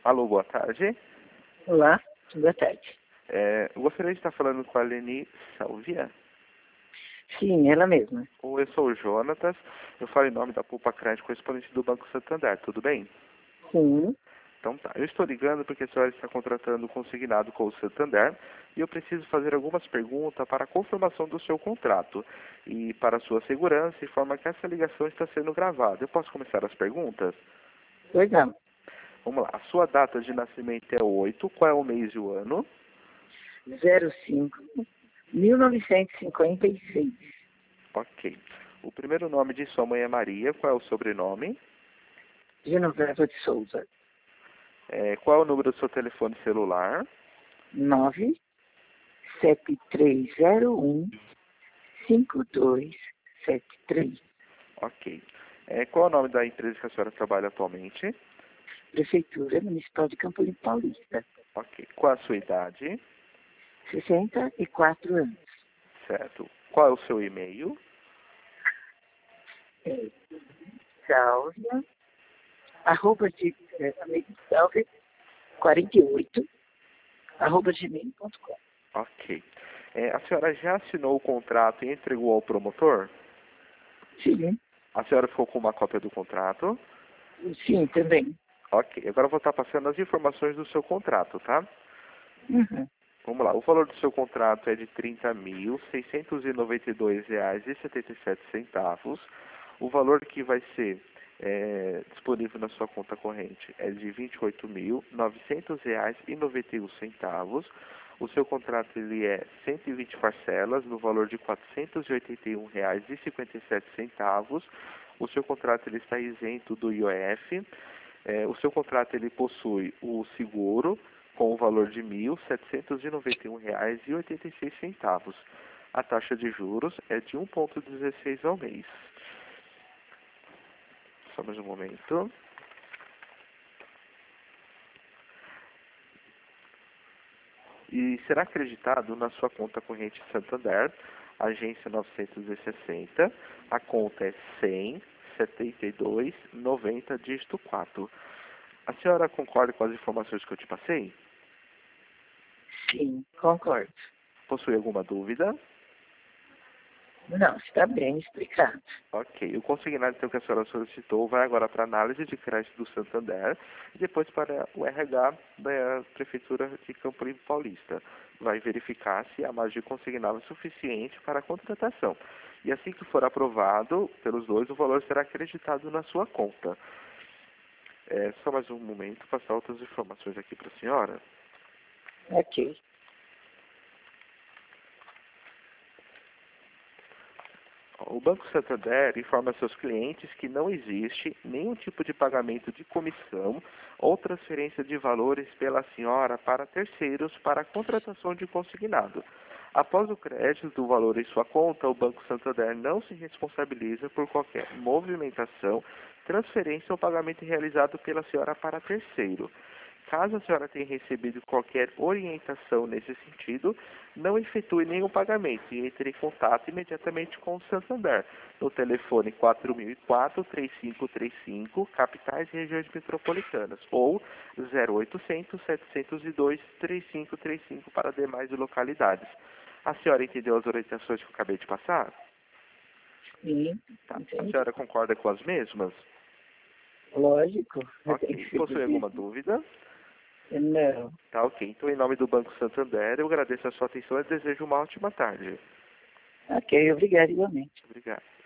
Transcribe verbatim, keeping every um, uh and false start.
Alô, boa tarde. Olá, boa tarde. É, eu gostaria de estar falando com a Leni Salvia. Sim, ela mesma. Ou eu sou o Jonatas, eu falo em nome da Poupa Crédito correspondente do Banco Santander, tudo bem? Sim, Então tá, eu estou ligando porque a senhora está contratando um consignado com o Santander e eu preciso fazer algumas perguntas para a confirmação do seu contrato e para a sua segurança, de forma que essa ligação está sendo gravada. Eu posso começar as perguntas? pois não. Vamos lá, a sua data de nascimento é oito, qual é o mês e o ano? zero cinco, mil novecentos e cinquenta e seis. Ok. O primeiro nome de sua mãe é Maria, qual é o sobrenome? Genoveva de Souza. É, qual é o número do seu telefone celular? nove sete três zero um cinco dois sete três. Ok. É, qual é o nome da empresa que a senhora trabalha atualmente? Prefeitura Municipal de Campo Limpo Paulista. Ok. Qual é a sua idade? sessenta e quatro anos. Certo. Qual é o seu e-mail? É, Sálvia, arroba de, é, Sálvia quarenta e oito, arroba gmail ponto com. Ok. É, a senhora já assinou o contrato e entregou ao promotor? Sim, A senhora ficou com uma cópia do contrato? sim, também. Ok. Agora eu vou estar passando as informações do seu contrato, tá? Uhum. Vamos lá, o valor do seu contrato é de trinta mil, seiscentos e noventa e dois reais e setenta e sete centavos. O valor que vai ser é, disponível na sua conta corrente é de vinte e oito mil, novecentos reais e noventa e um centavos. O seu contrato ele é cento e vinte parcelas no valor de quatrocentos e oitenta e um reais e cinquenta e sete centavos. O seu contrato ele está isento do I O F. É, o seu contrato ele possui o seguro com o valor de mil setecentos e noventa e um reais e oitenta e seis centavos. A taxa de juros é de um vírgula dezesseis ao mês. Só mais um momento. E será acreditado na sua conta corrente Santander, agência novecentos e sessenta, a conta é cem, setenta e dois, noventa, dígito quatro. A senhora concorda com as informações que eu te passei? Sim, concordo. Possui alguma dúvida? Não, está bem explicado. Ok. O consignado então, que a senhora solicitou vai agora para a análise de crédito do Santander e depois para o R H da Prefeitura de Campo Limpo Paulista. Vai verificar se a margem consignada é suficiente para a contratação. E assim que for aprovado pelos dois, o valor será acreditado na sua conta. É, só mais um momento, passar outras informações aqui para a senhora. Ok. O Banco Santander informa seus clientes que não existe nenhum tipo de pagamento de comissão ou transferência de valores pela senhora para terceiros para a contratação de consignado. Após o crédito do valor em sua conta, o Banco Santander não se responsabiliza por qualquer movimentação, transferência ou pagamento realizado pela senhora para terceiro. Caso a senhora tenha recebido qualquer orientação nesse sentido, não efetue nenhum pagamento e entre em contato imediatamente com o Santander, no telefone quatro mil e quatro, três cinco três cinco, capitais e regiões metropolitanas, ou zero oitocentos, setecentos e dois, três cinco três cinco para demais localidades. A senhora entendeu as orientações que eu acabei de passar? Sim, Tá. A entendi. senhora concorda com as mesmas? Lógico, tem Ok. que ser Possui alguma possível. dúvida? Não. Tá, ok. Então, em nome do Banco Santander, eu agradeço a sua atenção e desejo uma ótima tarde. Ok, obrigado igualmente. Obrigado.